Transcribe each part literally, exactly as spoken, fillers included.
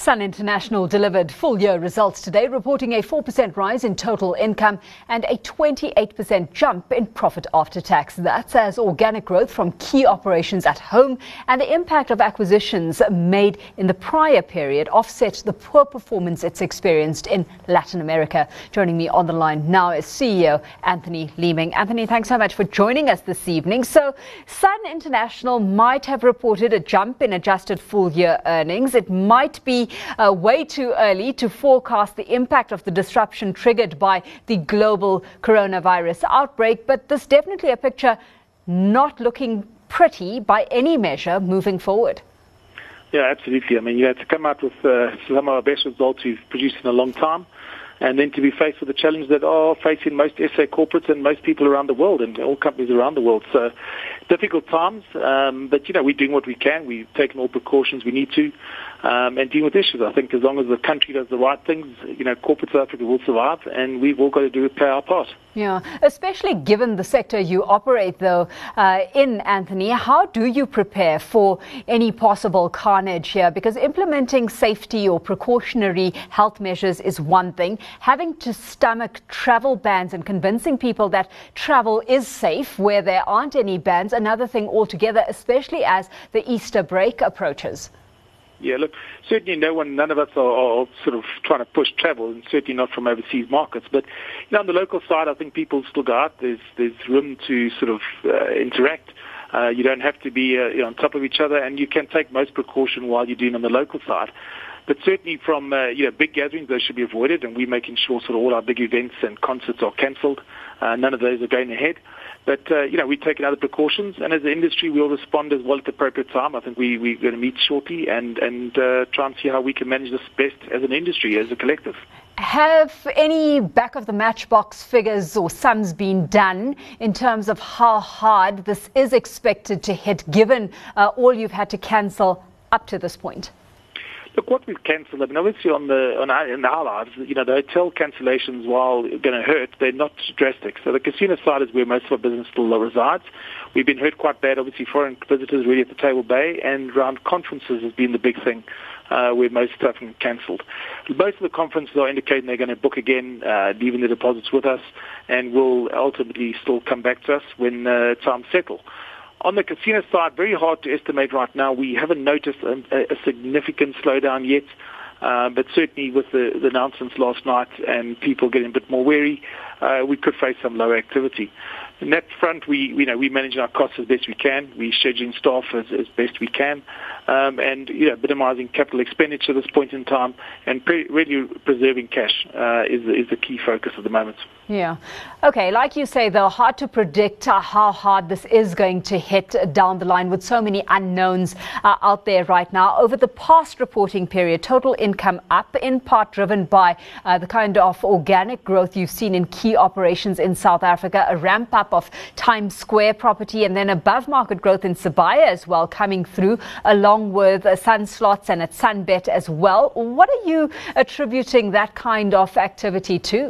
Sun International delivered full-year results today, reporting a four percent rise in total income and a twenty-eight percent jump in profit after tax. That's as organic growth from key operations at home and the impact of acquisitions made in the prior period offset the poor performance it's experienced in Latin America. Joining me on the line now is C E O Anthony Leeming. Anthony, thanks so much for joining us this evening. So, Sun International might have reported a jump in adjusted full-year earnings. It might be Uh, way too early to forecast the impact of the disruption triggered by the global coronavirus outbreak, but there's definitely a picture not looking pretty by any measure moving forward. Yeah, absolutely. I mean, you had to come out with uh, some of our best results we've produced in a long time, and then to be faced with the challenge that are facing most S A corporates and most people around the world and all companies around the world. So difficult times, um, but, you know, we're doing what we can. We've taken all precautions we need to um, and dealing with issues. I think as long as the country does the right things, you know, corporate South Africa will survive, and we've all got to do is play our part. Yeah, especially given the sector you operate, though, uh, in, Anthony, how do you prepare for any possible carnage here? Because implementing safety or precautionary health measures is one thing. Having to stomach travel bans and convincing people that travel is safe where there aren't any bans, another thing altogether, especially as the Easter break approaches. Yeah, look, certainly no one, none of us are, are sort of trying to push travel, and certainly not from overseas markets. But, you know, on the local side, I think people still go out. There's there's room to sort of uh, interact. Uh, you don't have to be uh, you know, on top of each other, and you can take most precaution while you're doing on the local side. But certainly from uh, you know, big gatherings, those should be avoided, and we're making sure sort of all our big events and concerts are cancelled. Uh, none of those are going ahead. But, uh, you know, we're taking other precautions, and as an industry, we'll respond as well at the appropriate time. I think we, we're going to meet shortly and, and uh, try and see how we can manage this best as an industry, as a collective. Have any back-of-the-matchbox figures or sums been done in terms of how hard this is expected to hit, given uh, all you've had to cancel up to this point? Look, what we've cancelled, I mean, obviously on the on our, in our lives, you know, the hotel cancellations, while going to hurt, they're not drastic. So the casino side is where most of our business still resides. We've been hurt quite bad. Obviously, foreign visitors really at the Table Bay, and around conferences has been the big thing, uh, where most stuff has cancelled. Most of the conferences are indicating they're going to book again, uh, leaving the deposits with us, and will ultimately still come back to us when uh, time settle. On the casino side, very hard to estimate right now. We haven't noticed a, a significant slowdown yet, uh, but certainly with the, the announcements last night and people getting a bit more wary, uh, we could face some lower activity. In that front, we you know we manage our costs as best we can. We're scheduling staff as, as best we can, um, and you know minimizing capital expenditure at this point in time, and pre- really preserving cash uh, is is the key focus at the moment. Yeah. Okay, like you say, though, hard to predict uh, how hard this is going to hit down the line with so many unknowns uh, out there right now. Over the past reporting period, total income up, in part driven by uh, the kind of organic growth you've seen in key operations in South Africa, a ramp up of Times Square property, and then above market growth in Sibaya as well coming through, along with uh, Sun Slots and at Sunbet as well. What are you attributing that kind of activity to?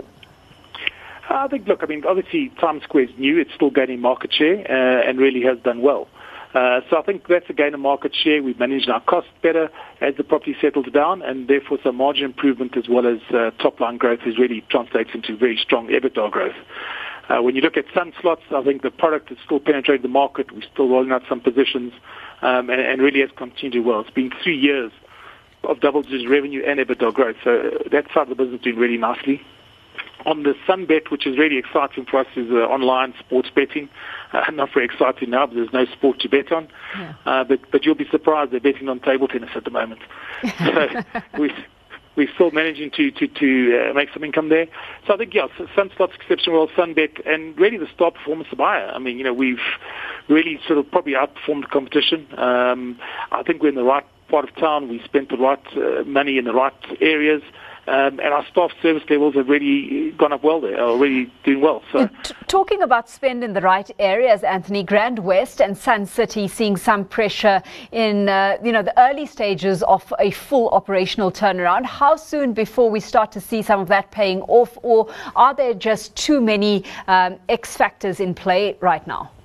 I think, look, I mean, obviously Times Square is new. It's still gaining market share uh, and really has done well. Uh, so I think that's a gain of market share. We've managed our costs better as the property settles down, and therefore some margin improvement as well as uh, top-line growth is really translates into very strong EBITDA growth. Uh, when you look at Sun Slots, I think the product is still penetrating the market. We're still rolling out some positions um, and, and really has continued well. It's been three years of double-digit revenue and EBITDA growth. So that side of the business is doing really nicely. On the Sunbet, which is really exciting for us, is uh, online sports betting. Uh, not very exciting now, but there's no sport to bet on. Yeah. Uh, but, but you'll be surprised they're betting on table tennis at the moment. So we, we're still managing to, to, to uh, make some income there. So I think, yeah, Sun Slots, exceptional well, Sunbet, and really the star performance of Sibaya. I mean, you know, we've really sort of probably outperformed the competition. Um, I think we're in the right part of town. We spent the right uh, money in the right areas. Um, and our staff service levels have really gone up well there, are really doing well. So, T- Talking about spend in the right areas, Anthony, Grand West and Sun City seeing some pressure in uh, you know the early stages of a full operational turnaround. How soon before we start to see some of that paying off, or are there just too many um, X factors in play right now?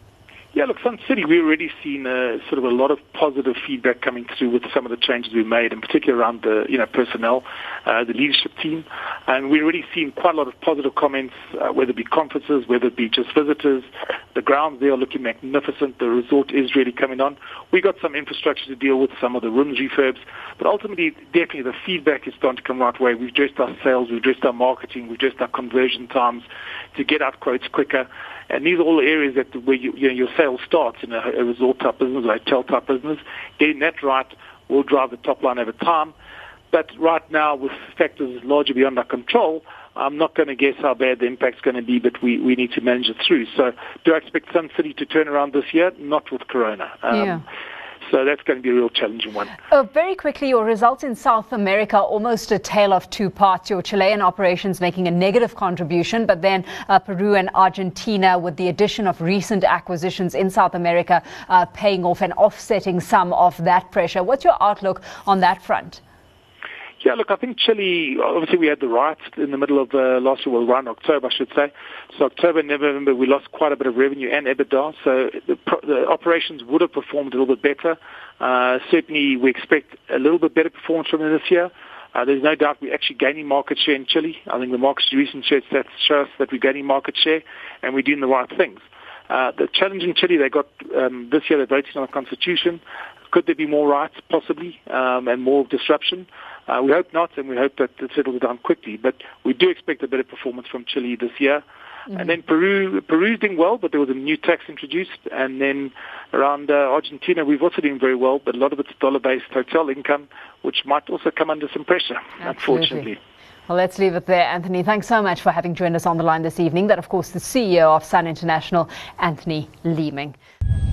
Yeah, look, Sun City, we've already seen uh, sort of a lot of positive feedback coming through with some of the changes we've made, in particular around the you know personnel, uh, the leadership team, and we've already seen quite a lot of positive comments, uh, whether it be conferences, whether it be just visitors. The grounds there are looking magnificent. The resort is really coming on. We got some infrastructure to deal with, some of the rooms refurbs, but ultimately, definitely the feedback is starting to come right way. We've addressed our sales, we've addressed our marketing, we've addressed our conversion times to get out quotes quicker. And these are all areas that where you, you know, your sales starts in a, a resort type business, a hotel type business. Getting that right will drive the top line over time. But right now, with factors largely beyond our control, I'm not going to guess how bad the impact's going to be, but we, we need to manage it through. So do I expect Sun City to turn around this year? Not with Corona. Um, yeah. So that's going to be a real challenging one. Uh, very quickly, your results in South America, almost a tale of two parts. Your Chilean operations making a negative contribution, but then uh, Peru and Argentina, with the addition of recent acquisitions in South America, uh, paying off and offsetting some of that pressure. What's your outlook on that front? Yeah, look, I think Chile, obviously we had the riots in the middle of uh, last year, well, around October, I should say. So October, November, we lost quite a bit of revenue and EBITDA, so the, the operations would have performed a little bit better. Uh, certainly, we expect a little bit better performance from them this year. Uh, there's no doubt we're actually gaining market share in Chile. I think the market recent share stats show us that we're gaining market share and we're doing the right things. Uh, the challenge in Chile, they got um, this year, they're voting on the constitution. Could there be more riots, possibly, um, and more disruption? Uh, we hope not, and we hope that it settles down quickly. But we do expect a better performance from Chile this year. Mm-hmm. And then Peru, Peru's doing well, but there was a new tax introduced. And then around uh, Argentina, we've also doing very well, but a lot of it's dollar-based hotel income, which might also come under some pressure, Absolutely. unfortunately. Well, let's leave it there, Anthony. Thanks so much for having joined us on the line this evening. That, of course, the C E O of Sun International, Anthony Leeming.